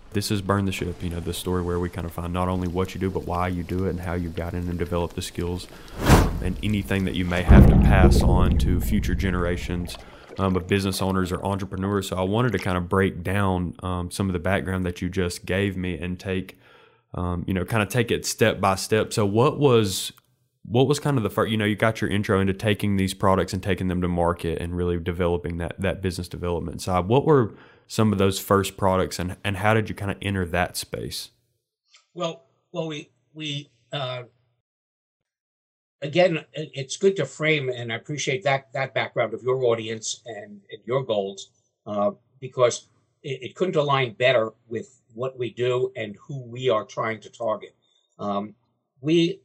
This is Burn the Ship, the story where we kind of find not only what you do, but why you do it and how you got in and developed the skills, and anything that you may have to pass on to future generations of business owners or entrepreneurs. So I wanted to kind of break down some of the background that you just gave me and take, kind of take it step by step. So what was kind of the first, you got your intro into taking these products and taking them to market and really developing that business development side. What were some of those first products, and how did you kind of enter that space? Well, we again, it's good to frame, and I appreciate that background of your audience and your goals, because it couldn't align better with what we do and who we are trying to target. We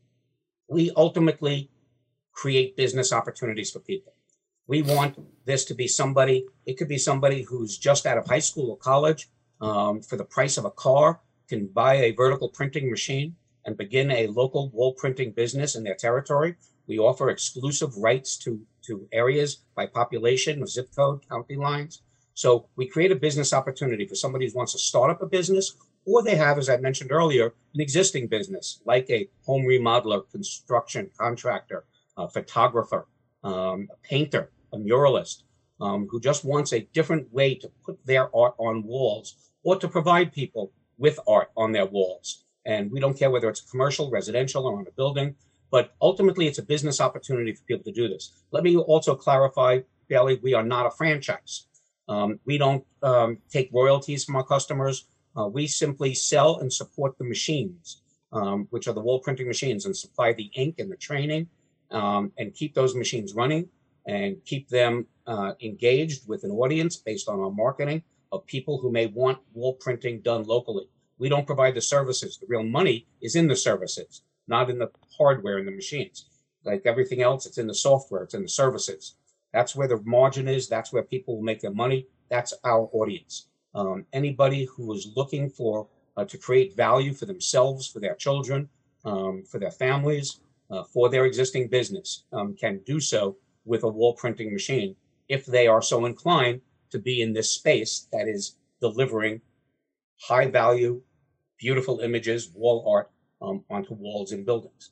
ultimately create business opportunities for people. We want this to be somebody, it could be somebody who's just out of high school or college, for the price of a car, can buy a vertical printing machine and begin a local wall printing business in their territory. We offer exclusive rights to areas by population, zip code, county lines. So we create a business opportunity for somebody who wants to start up a business, or they have, as I mentioned earlier, an existing business, like a home remodeler, construction contractor, a photographer, a painter, a muralist, who just wants a different way to put their art on walls or to provide people with art on their walls. And we don't care whether it's commercial, residential, or on a building, but ultimately it's a business opportunity for people to do this. Let me also clarify, Bailey, we are not a franchise. We don't take royalties from our customers. We simply sell and support the machines, which are the wall printing machines, and supply the ink and the training, and keep those machines running and keep them engaged with an audience based on our marketing of people who may want wall printing done locally. We don't provide the services. The real money is in the services, not in the hardware and the machines. Like everything else, it's in the software, it's in the services. That's where the margin is. That's where people will make their money. That's our audience. Anybody who is looking for to create value for themselves, for their children, for their families, for their existing business, can do so with a wall printing machine if they are so inclined to be in this space that is delivering high value, beautiful images, wall art, onto walls in buildings.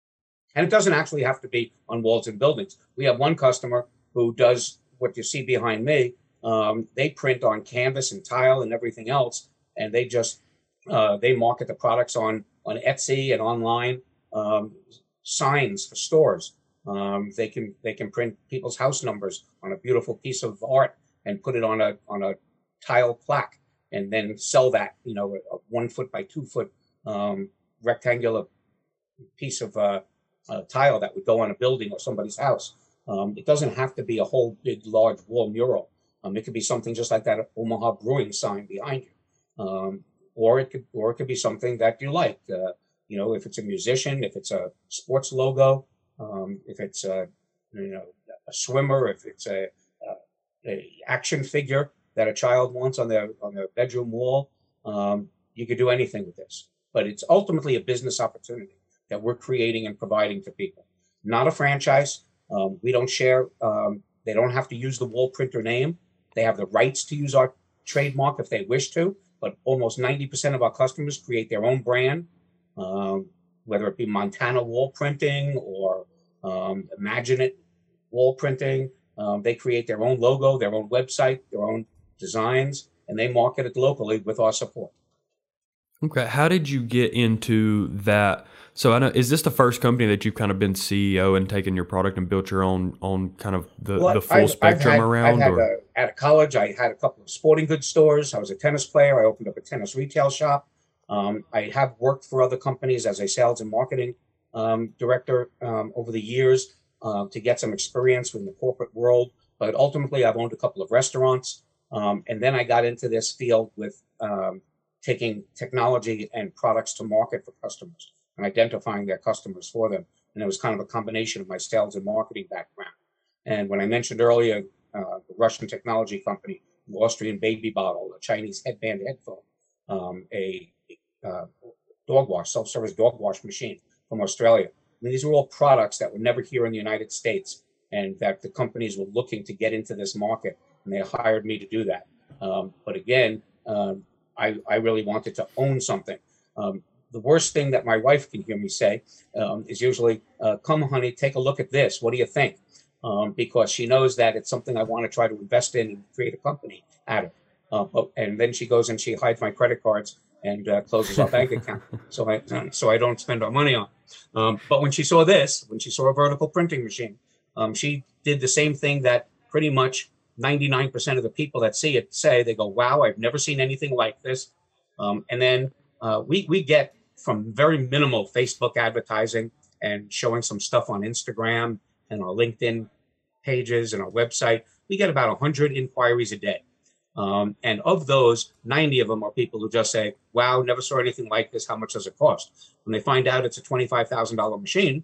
And it doesn't actually have to be on walls in buildings. We have one customer who does what you see behind me. They print on canvas and tile and everything else, and they just they market the products on Etsy and online, signs for stores. They can print people's house numbers on a beautiful piece of art and put it on a tile plaque, and then sell that, a 1 foot by 2 foot rectangular piece of tile that would go on a building or somebody's house. It doesn't have to be a whole big, large wall mural. It could be something just like that Omaha Brewing sign behind you, or it could be something that you like. If it's a musician, if it's a sports logo, if it's a swimmer, if it's a action figure that a child wants on their bedroom wall, you could do anything with this. But it's ultimately a business opportunity that we're creating and providing to people. Not a franchise. We don't share. They don't have to use the wall printer name. They have the rights to use our trademark if they wish to, but almost 90% of our customers create their own brand, whether it be Montana Wall Printing or Imagine It Wall Printing. They create their own logo, their own website, their own designs, and they market it locally with our support. Okay. How did you get into that? So I know, is this the first company that you've kind of been CEO and taken your product and built your own kind of the full spectrum around? At college, I had a couple of sporting goods stores. I was a tennis player. I opened up a tennis retail shop. I have worked for other companies as a sales and marketing director over the years to get some experience in the corporate world. But ultimately, I've owned a couple of restaurants. And then I got into this field with taking technology and products to market for customers and identifying their customers for them. And it was kind of a combination of my sales and marketing background. And when I mentioned earlier, the Russian technology company, the Austrian baby bottle, a Chinese headband headphone, a dog wash, self-service dog wash machine from Australia. I mean, these were all products that were never here in the United States, and that the companies were looking to get into this market, and they hired me to do that. But again, I really wanted to own something. The worst thing that my wife can hear me say is usually, "Come, honey, take a look at this. What do you think?" Because she knows that it's something I want to try to invest in and create a company out of. And then she goes and she hides my credit cards and closes our bank account, so I don't spend our money on. But when she saw this, when she saw a vertical printing machine, she did the same thing that pretty much 99% of the people that see it say. They go, "Wow, I've never seen anything like this." And then we get from very minimal Facebook advertising and showing some stuff on Instagram and our LinkedIn pages and our website, we get about 100 inquiries a day. And of those, 90 of them are people who just say, "Wow, never saw anything like this. How much does it cost?" When they find out it's a $25,000 machine,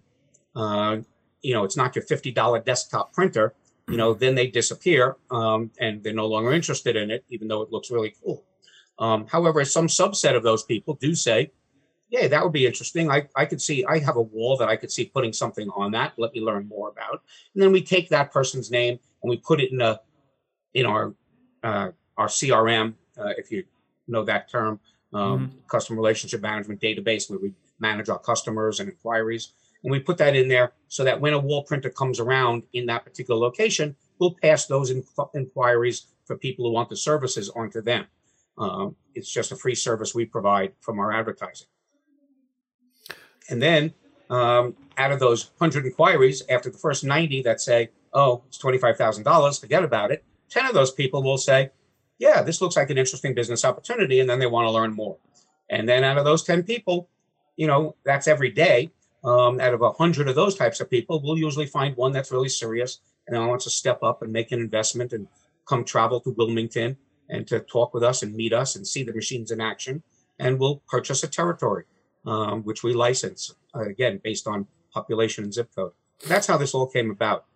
it's not your $50 desktop printer, then they disappear and they're no longer interested in it, even though it looks really cool. However, some subset of those people do say, "Yeah, that would be interesting. I could see, I have a wall that I could see putting something on that. Let me learn more about." And then we take that person's name and we put it in our CRM, if you know that term, customer relationship management database, where we manage our customers and inquiries. And we put that in there so that when a wall printer comes around in that particular location, we'll pass those inquiries for people who want the services onto them. It's just a free service we provide from our advertising. And then out of those 100 inquiries, after the first 90 that say, "Oh, it's $25,000, forget about it," 10 of those people will say, "Yeah, this looks like an interesting business opportunity," and then they want to learn more. And then out of those 10 people, that's every day. Out of 100 of those types of people, we'll usually find one that's really serious and wants to step up and make an investment and come travel to Wilmington and to talk with us and meet us and see the machines in action. And we'll purchase a territory, which we license, again, based on population and zip code. That's how this all came about.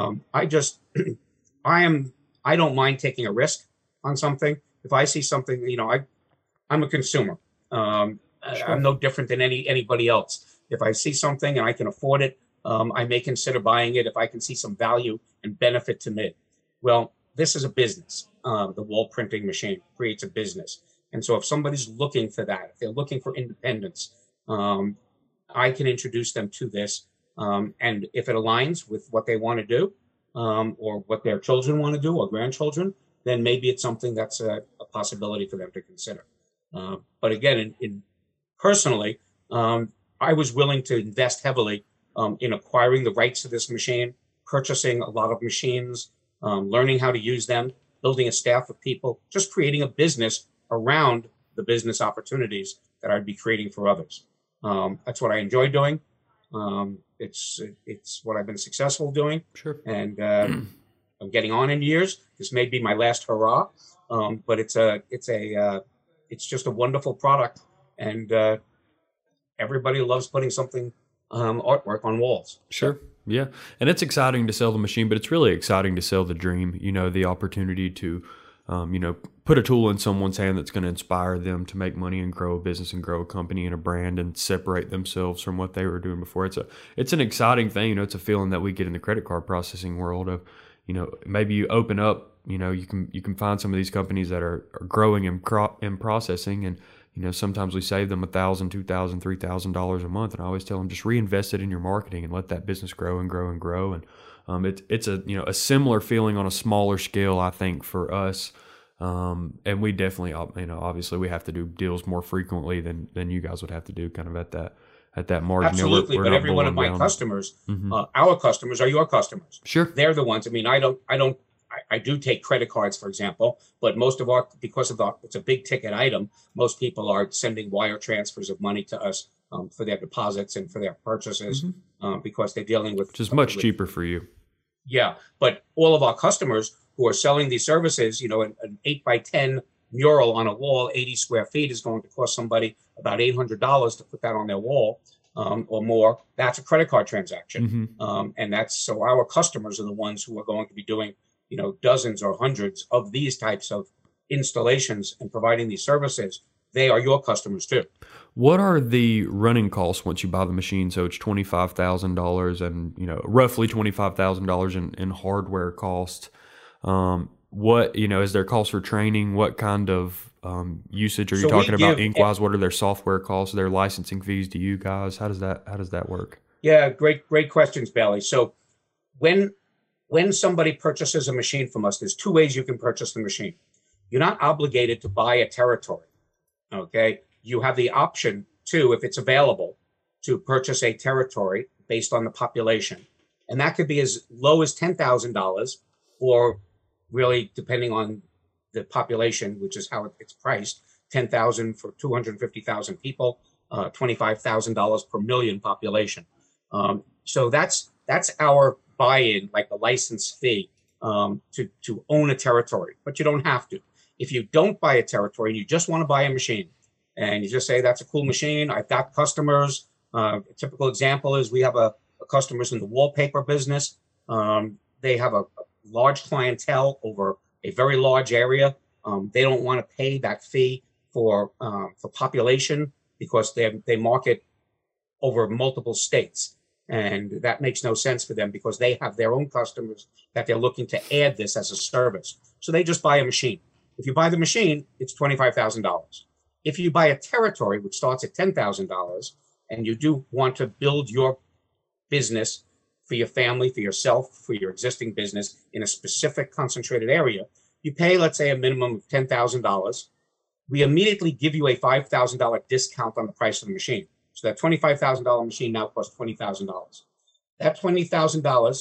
I don't mind taking a risk on something. If I see something, I'm a consumer. Sure. I'm no different than anybody else. If I see something and I can afford it, I may consider buying it if I can see some value and benefit to me. Well, this is a business. The wall printing machine creates a business. And so if somebody's looking for that, if they're looking for independence, I can introduce them to this. And if it aligns with what they want to do, or what their children want to do or grandchildren, then maybe it's something that's a possibility for them to consider. But again, personally, I was willing to invest heavily in acquiring the rights to this machine, purchasing a lot of machines, learning how to use them, building a staff of people, just creating a business around the business opportunities that I'd be creating for others. That's what I enjoy doing. It's what I've been successful doing. Sure. And I'm getting on in years. This may be my last hurrah, but it's just a wonderful product, and everybody loves putting something artwork on walls. Sure. Yeah. And it's exciting to sell the machine, but it's really exciting to sell the dream, the opportunity to, put a tool in someone's hand that's going to inspire them to make money and grow a business and grow a company and a brand and separate themselves from what they were doing before. It's an exciting thing. It's a feeling that we get in the credit card processing world of, maybe you open up, you can find some of these companies that are growing and processing, and sometimes we save them $1,000, $2,000, $3,000 a month. And I always tell them, just reinvest it in your marketing and let that business grow and grow and grow. And it's a similar feeling on a smaller scale, I think, for us. And we definitely, obviously we have to do deals more frequently than you guys would have to do, kind of at that margin. Absolutely. But every one of my customers, our customers are your customers. Sure. They're the ones. I mean, I do take credit cards, for example, but most of it's a big ticket item. Most people are sending wire transfers of money to us for their deposits and for their purchases, because they're dealing with, which is much cheaper for you. Yeah. But all of our customers who are selling these services, an 8x10 mural on a wall, 80 square feet, is going to cost somebody about $800 to put that on their wall, or more. That's a credit card transaction. And so our customers are the ones who are going to be doing, dozens or hundreds of these types of installations and providing these services. They are your customers too. What are the running costs once you buy the machine? So it's $25,000 and, roughly $25,000 in hardware cost. what, is there costs for training? What kind of usage are you So we talking about? give, Inkwise, what are their software costs, their licensing fees to you guys? How does that work? yeah, great questions, Bailey. So when somebody purchases a machine from us, there's two ways you can purchase the machine. You're not obligated to buy a territory. Okay, you have the option to, if it's available, to purchase a territory based on the population, and that could be as low as $10,000, or really depending on the population, which is how it's priced, 10,000 for 250,000 people, $25,000 per million population. So that's our buy-in, like the license fee, to own a territory, but you don't have to. If you don't buy a territory and you just want to buy a machine, and you just say, that's a cool machine, I've got customers. A typical example is we have a customers in the wallpaper business. They have a large clientele over a very large area. They don't want to pay that fee for population, because they market over multiple states. And that makes no sense for them, because they have their own customers that they're looking to add this as a service. So they just buy a machine. If you buy the machine, it's $25,000. If you buy a territory, which starts at $10,000, and you do want to build your business for your family, for yourself, for your existing business in a specific concentrated area, you pay, let's say, a minimum of $10,000. We immediately give you a $5,000 discount on the price of the machine. So that $25,000 machine now costs $20,000. That $20,000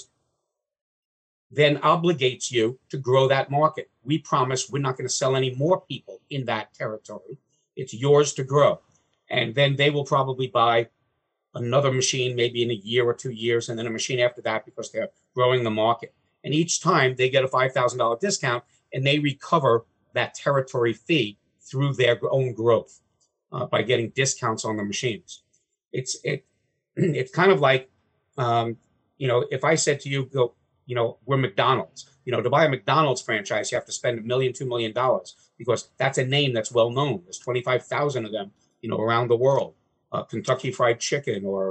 then obligates you to grow that market. We promise we're not going to sell any more people in that territory. It's yours to grow. And then they will probably buy another machine, maybe in a year or 2 years, and then a machine after that, because they're growing the market. And each time they get a $5,000 discount, and they recover that territory fee through their own growth by getting discounts on the machines. It's kind of like, if I said to you, go, we're McDonald's. To buy a McDonald's franchise, you have to spend $1 million, $2 million, because that's a name that's well known. There's 25,000 of them, around the world. Kentucky Fried Chicken, or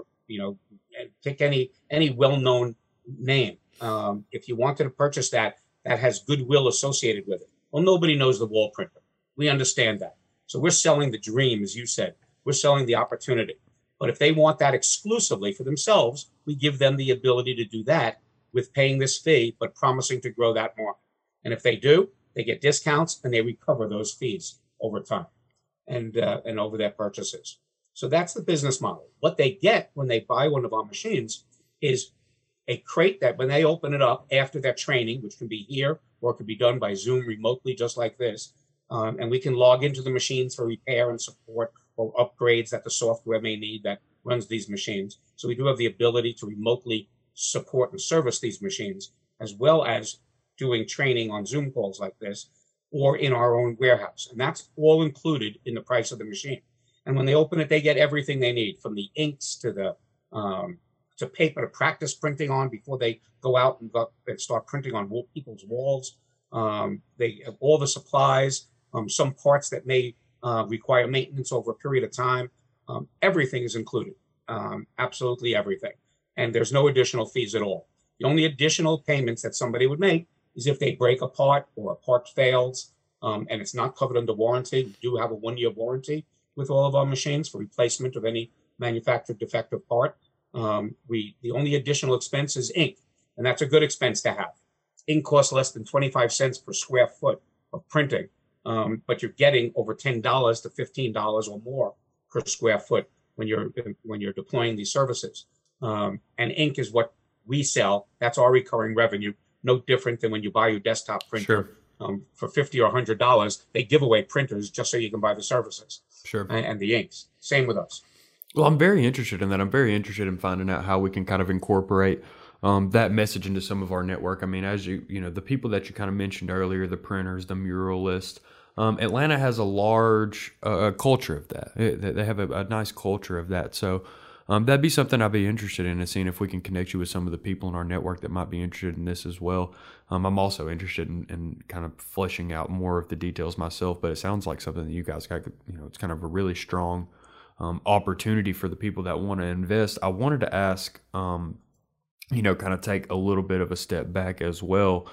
pick any well-known name. If you wanted to purchase that has goodwill associated with it. Well, nobody knows the wall printer. We understand that. So we're selling the dream, as you said. We're selling the opportunity. But if they want that exclusively for themselves, we give them the ability to do that with paying this fee, but promising to grow that market. And if they do, they get discounts, and they recover those fees over time and over their purchases. So that's the business model. What they get when they buy one of our machines is a crate that, when they open it up after their training, which can be here or it can be done by Zoom remotely, just like this, and we can log into the machines for repair and support or upgrades that the software may need that runs these machines. So we do have the ability to remotely support and service these machines, as well as doing training on Zoom calls like this, or in our own warehouse. And that's all included in the price of the machine. And when they open it, they get everything they need, from the inks to the to paper to practice printing on before they go out and start printing on people's walls. They have all the supplies, some parts that may require maintenance over a period of time. Everything is included, absolutely everything. And there's no additional fees at all. The only additional payments that somebody would make is if they break a part or a part fails, and it's not covered under warranty. We do have a 1-year warranty with all of our machines for replacement of any manufactured defective part. The only additional expense is ink, and that's a good expense to have. Ink costs less than 25 cents per square foot of printing, but you're getting over $10 to $15 or more per square foot when you're deploying these services. And ink is what we sell. That's our recurring revenue. No different than when you buy your desktop printer. Sure. For $50 or $100, they give away printers just so you can buy the services. Sure. And the inks. Same with us. Well, I'm very interested in that. I'm very interested in finding out how we can kind of incorporate that message into some of our network. I mean, as the people that you kind of mentioned earlier, the printers, the muralists, Atlanta has a large culture of that. They have a nice culture of that. So that'd be something I'd be interested in, and seeing if we can connect you with some of the people in our network that might be interested in this as well. I'm also interested in kind of fleshing out more of the details myself, but it sounds like something that you guys got, it's kind of a really strong opportunity for the people that want to invest. I wanted to ask, kind of take a little bit of a step back as well.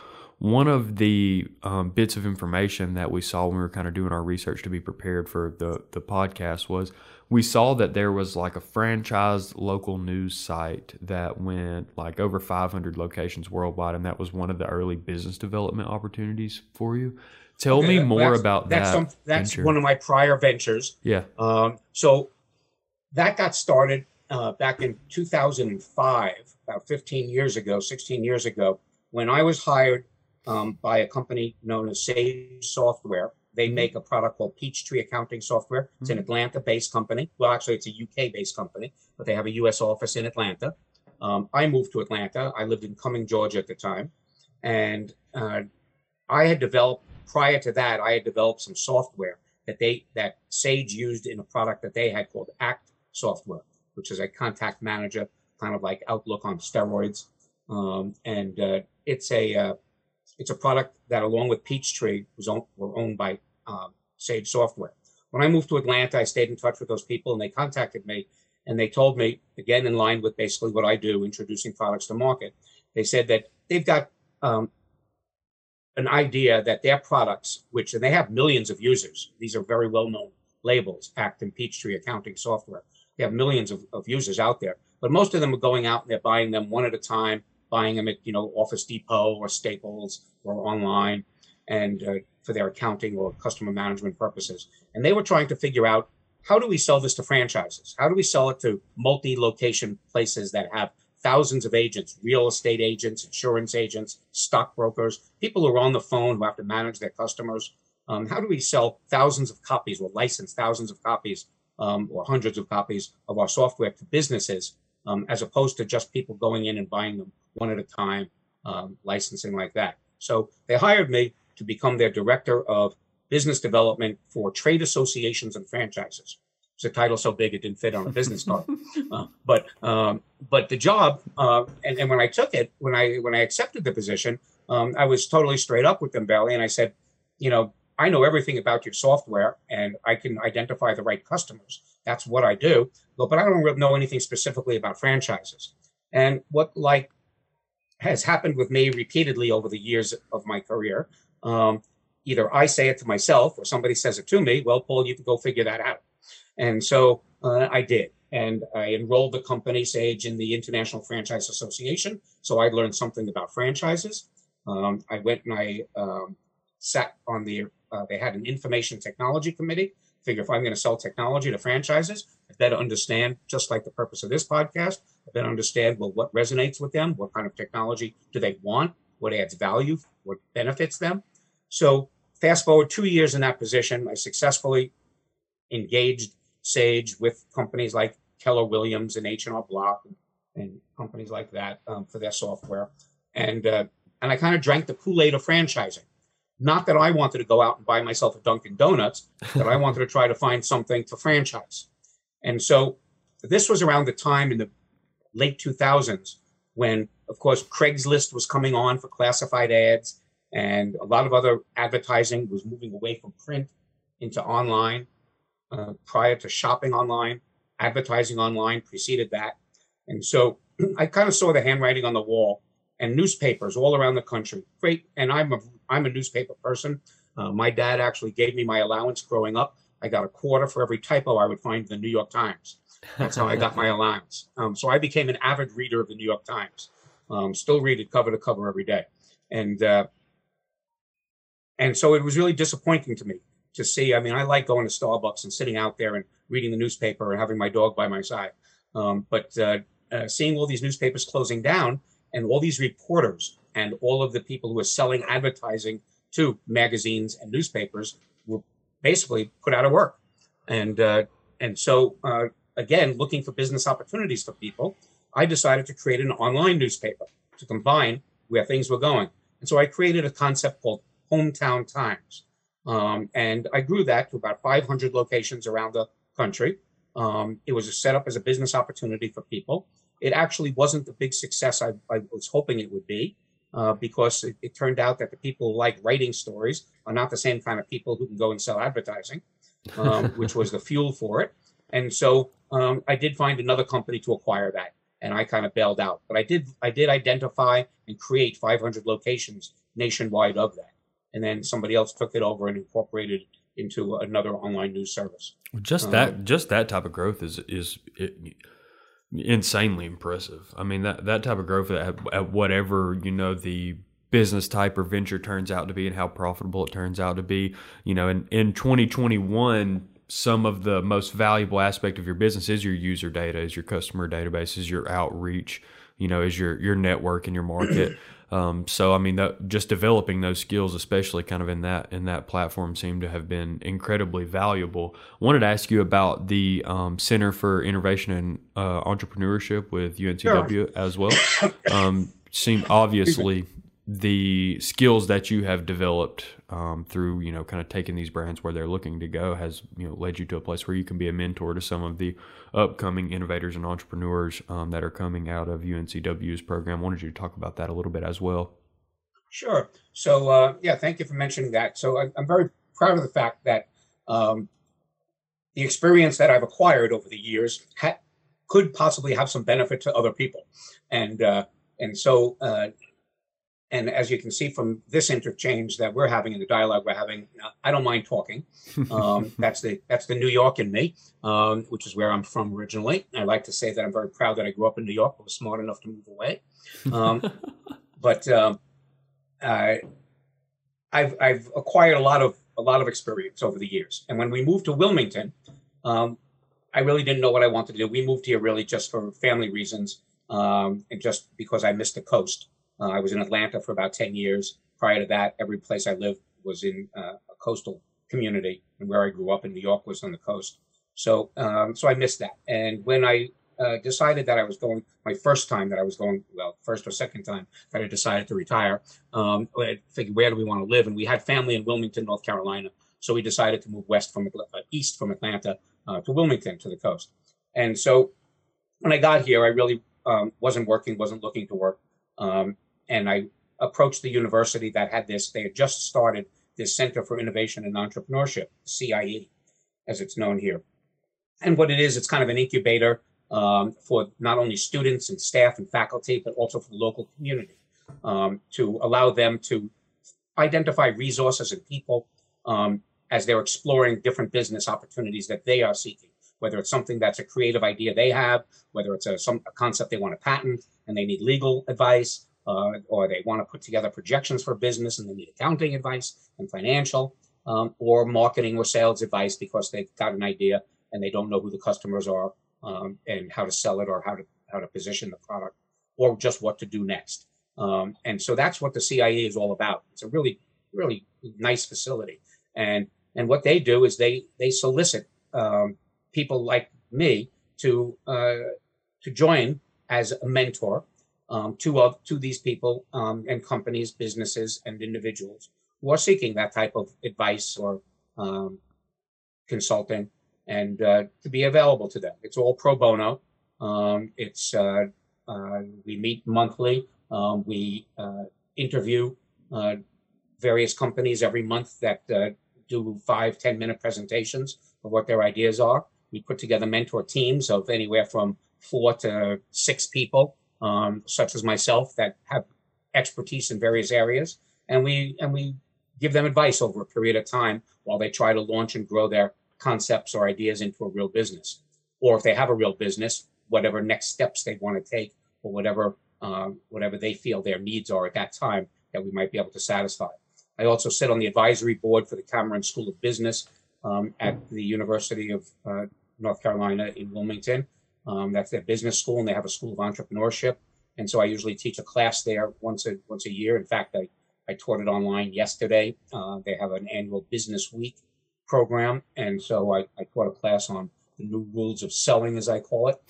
one of the bits of information that we saw when we were kind of doing our research to be prepared for the podcast was we saw that there was like a franchised local news site that went like over 500 locations worldwide, and that was one of the early business development opportunities for you. Tell me more about that. That's one of my prior ventures. Yeah. So that got started back in 2005, about 15 years ago, 16 years ago, when I was hired by a company known as Sage Software. They make a product called Peachtree Accounting Software. It's an Atlanta-based company. Well, actually, it's a UK-based company, but they have a US office in Atlanta. I moved to Atlanta. I lived in Cumming, Georgia at the time. And I had developed, prior to that, I had developed some software that Sage used in a product that they had called Act Software, which is a contact manager, kind of like Outlook on steroids. It's a product that, along with Peachtree, were owned by Sage Software. When I moved to Atlanta, I stayed in touch with those people, and they contacted me, and they told me, again, in line with basically what I do, introducing products to market. They said that they've got an idea that their products, and they have millions of users. These are very well-known labels, Act and Peachtree Accounting Software. They have millions of users out there, but most of them are going out and they're buying them one at a time, buying them at, Office Depot or Staples or online, and for their accounting or customer management purposes. And they were trying to figure out, how do we sell this to franchises? How do we sell it to multi-location places that have thousands of agents, real estate agents, insurance agents, stockbrokers, people who are on the phone who have to manage their customers? How do we sell thousands of copies or license thousands of copies or hundreds of copies of our software to businesses, as opposed to just people going in and buying them one at a time, licensing like that? So they hired me to become their director of business development for trade associations and franchises. It's a title so big it didn't fit on a business card. But the job, and when I took it, when I accepted the position, I was totally straight up with them, Bailey, and I said, I know everything about your software, and I can identify the right customers. That's what I do. But I don't really know anything specifically about franchises. And what has happened with me repeatedly over the years of my career, either I say it to myself or somebody says it to me. Well, Paul, you can go figure that out. And so I did. And I enrolled the company, Sage, in the International Franchise Association. So I learned something about franchises. I went and I sat on they had an information technology committee. Figure if I'm going to sell technology to franchises, I better understand, just like the purpose of this podcast, I better understand, well, what resonates with them? What kind of technology do they want? What adds value? What benefits them? So fast forward 2 years in that position, I successfully engaged Sage with companies like Keller Williams and H&R Block and companies like that for their software. And I kind of drank the Kool-Aid of franchising. Not that I wanted to go out and buy myself a Dunkin' Donuts, but I wanted to try to find something to franchise. And so this was around the time in the late 2000s when, of course, Craigslist was coming on for classified ads, and a lot of other advertising was moving away from print into online. Prior to shopping online, advertising online preceded that. And so I kind of saw the handwriting on the wall, and newspapers all around the country. Great. And I'm a newspaper person. My dad actually gave me my allowance growing up. I got a quarter for every typo I would find in the New York Times. That's how I got my allowance. So I became an avid reader of the New York Times. Still read it cover to cover every day. And so it was really disappointing to me to see. I mean, I like going to Starbucks and sitting out there and reading the newspaper and having my dog by my side. But seeing all these newspapers closing down, and all these reporters and all of the people who are selling advertising to magazines and newspapers were basically put out of work. And so, again, looking for business opportunities for people, I decided to create an online newspaper to combine where things were going. And so I created a concept called Hometown Times. And I grew that to about 500 locations around the country. It was set up as a business opportunity for people. It actually wasn't the big success I was hoping it would be, because it turned out that the people who like writing stories are not the same kind of people who can go and sell advertising, which was the fuel for it. And so I did find another company to acquire that, and I kind of bailed out. But I did identify and create 500 locations nationwide of that. And then somebody else took it over and incorporated into another online news service. Just that type of growth is insanely impressive. I mean, that type of growth at whatever, the business type or venture turns out to be and how profitable it turns out to be. In 2021, some of the most valuable aspect of your business is your user data, is your customer database, is your outreach, is your network and your market. So I mean, just developing those skills, especially kind of in that platform, seemed to have been incredibly valuable. I wanted to ask you about the Center for Innovation and Entrepreneurship with UNCW Sure. as well. Seem obviously the skills that you have developed through kind of taking these brands where they're looking to go has led you to a place where you can be a mentor to some of the upcoming innovators and entrepreneurs that are coming out of UNCW's program. I wanted you to talk about that a little bit as well. Sure. So, thank you for mentioning that. So I'm very proud of the fact that the experience that I've acquired over the years could possibly have some benefit to other people. And so, and as you can see from this interchange that we're having in the dialogue we're having, I don't mind talking. That's the New York in me, which is where I'm from originally. I like to say that I'm very proud that I grew up in New York, but was smart enough to move away. But I've acquired a lot of experience over the years. And when we moved to Wilmington, I really didn't know what I wanted to do. We moved here really just for family reasons, and just because I missed the coast. I was in Atlanta for about 10 years. Prior to that, every place I lived was in a coastal community, and where I grew up in New York was on the coast. So I missed that. And when I decided that I was going, my first time that I was going, well, first or second time that I decided to retire, I figured, where do we want to live? And we had family in Wilmington, North Carolina. So we decided to move east from Atlanta to Wilmington, to the coast. And so when I got here, I really wasn't working, wasn't looking to work. And I approached the university that had this. They had just started this Center for Innovation and Entrepreneurship, CIE, as it's known here. And what it is, it's kind of an incubator for not only students and staff and faculty, but also for the local community, to allow them to identify resources and people as they're exploring different business opportunities that they are seeking, whether it's something that's a creative idea they have, whether it's a concept they want to patent and they need legal advice, or they want to put together projections for business and they need accounting advice and financial, or marketing or sales advice because they've got an idea and they don't know who the customers are, and how to sell it, or how to position the product, or just what to do next. And so that's what the CIE is all about. It's a really, really nice facility. And what they do is they solicit people like me to join as a mentor to these people and companies, businesses, and individuals who are seeking that type of advice or consulting, and to be available to them. It's all pro bono. We meet monthly. We interview various companies every month that do 5-10 minute presentations of what their ideas are. We put together mentor teams of anywhere from 4 to 6 people, such as myself, that have expertise in various areas, and we give them advice over a period of time while they try to launch and grow their concepts or ideas into a real business. Or if they have a real business, whatever next steps they want to take, or whatever they feel their needs are at that time that we might be able to satisfy. I also sit on the advisory board for the Cameron School of Business at the University of North Carolina in Wilmington. That's their business school, and they have a school of entrepreneurship. And so I usually teach a class there once a year. In fact, I taught it online yesterday. They have an annual business week program. And so I taught a class on the new rules of selling, as I call it.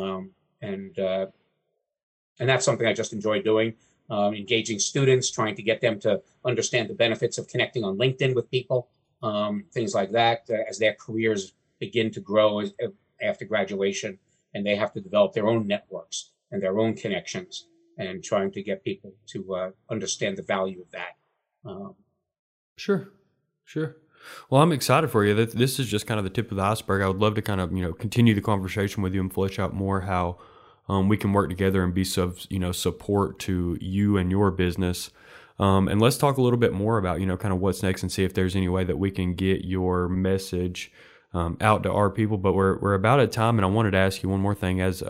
And that's something I just enjoy doing, engaging students, trying to get them to understand the benefits of connecting on LinkedIn with people, things like that, as their careers begin to grow after graduation, and they have to develop their own networks and their own connections, and trying to get people to understand the value of that. Sure. Well, I'm excited for you. This is just kind of the tip of the iceberg. I would love to kind of, continue the conversation with you and flesh out more how we can work together and be support to you and your business. And let's talk a little bit more about, kind of what's next and see if there's any way that we can get your message out to our people. But we're about at time, and I wanted to ask you one more thing. As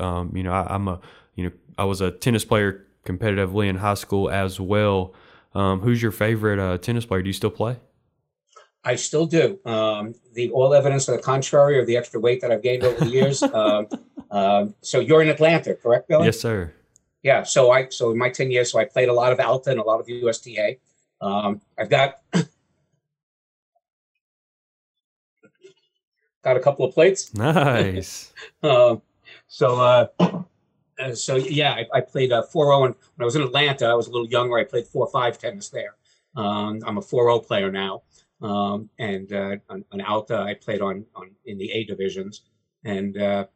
I was a tennis player competitively in high school as well. Who's your favorite tennis player? Do you still play? I still do. The all evidence to the contrary of the extra weight that I've gained over the years. So you're in Atlanta, correct, Billy? Yes, sir. Yeah. So in my 10 years, I played a lot of Alta and a lot of USTA. I've got a couple of plates. Nice. So yeah, I played 4-0, and when I was in Atlanta, I was a little younger. I played 4-5 tennis there. I'm a 4-0 player now. And on Alta, I played on in the A divisions. And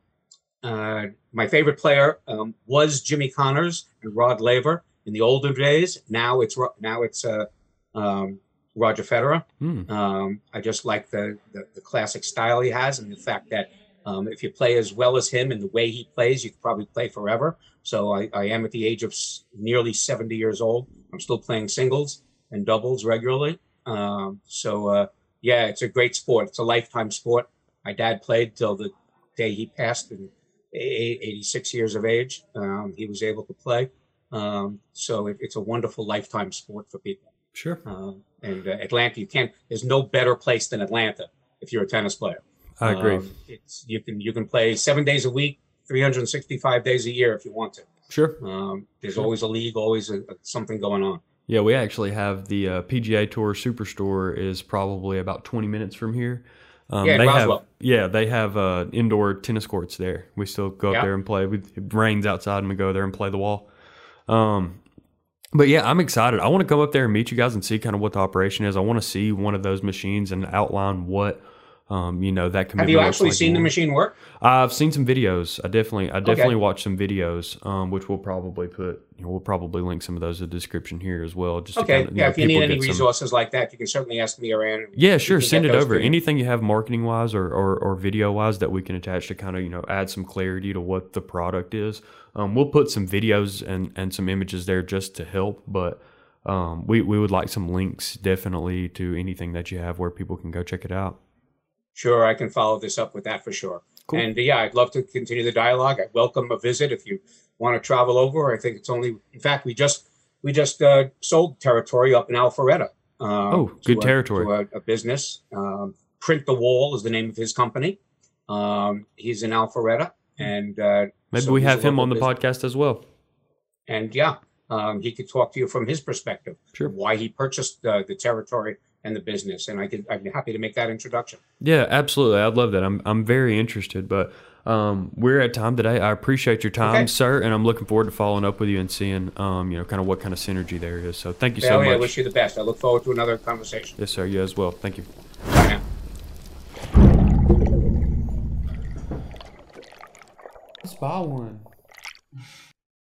my favorite player was Jimmy Connors and Rod Laver in the older days. Now it's Roger Federer. I just like the classic style he has, and the fact that if you play as well as him and the way he plays, you could probably play forever. So I am at the age of nearly 70 years old. I'm still playing singles and doubles regularly. Yeah, it's a great sport. It's a lifetime sport. My dad played till the day he passed in 86 years of age. He was able to play. So it's a wonderful lifetime sport for people. Sure. And Atlanta, there's no better place than Atlanta if you're a tennis player. I agree. You can play 7 days a week, 365 days a year if you want to. Sure. There's always a league, always something going on. Yeah, we actually have the PGA Tour Superstore is probably about 20 minutes from here. They have indoor tennis courts there. We still go up there and play. It rains outside and we go there and play the wall. But yeah, I'm excited. I want to come up there and meet you guys and see kind of what the operation is. I want to see one of those machines and outline what that can. Have you actually seen the machine work? I've seen some videos. I definitely watched some videos, which we'll probably we'll probably link some of those in the description here as well. Just okay. To kind of, if you need any resources like that, you can certainly ask me around. Yeah, sure. Send it over. Anything you have marketing wise or video wise that we can attach to kind of add some clarity to what the product is. We'll put some videos and some images there just to help, but we would like some links definitely to anything that you have where people can go check it out. Sure, I can follow this up with that for sure. Cool. And I'd love to continue the dialogue. I welcome a visit if you want to travel over. I think it's only, in fact, we just sold territory up in Alpharetta. Good territory. To a business. Print the Wall is the name of his company. He's in Alpharetta, and maybe we have him on the podcast as well. And he could talk to you from his perspective. Sure. Why he purchased the territory and the business, and I'd be happy to make that introduction. Yeah, absolutely. I'd love that. I'm very interested, but we're at time today. I appreciate your time, sir, and I'm looking forward to following up with you and seeing, kind of what kind of synergy there is. So thank you so much. I wish you the best. I look forward to another conversation. Yes, sir. You as well. Thank you. Bye now. Let's buy one.